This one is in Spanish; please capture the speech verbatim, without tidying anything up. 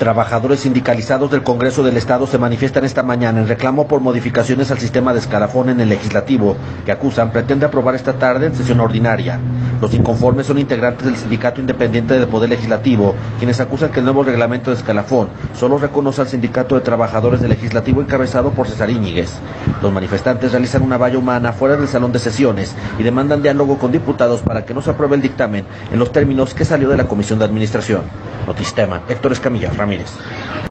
Trabajadores sindicalizados del Congreso del Estado se manifiestan esta mañana en reclamo por modificaciones al sistema de escalafón en el Legislativo, que acusan pretende aprobar esta tarde en sesión ordinaria. Los inconformes son integrantes del Sindicato Independiente del Poder Legislativo, quienes acusan que el nuevo reglamento de escalafón solo reconoce al Sindicato de Trabajadores del Legislativo encabezado por César Íñiguez. Los manifestantes realizan una valla humana fuera del salón de sesiones y demandan diálogo con diputados para que no se apruebe el dictamen en los términos que salió de la Comisión de Administración. Notistema, Héctor Escamilla Ramírez.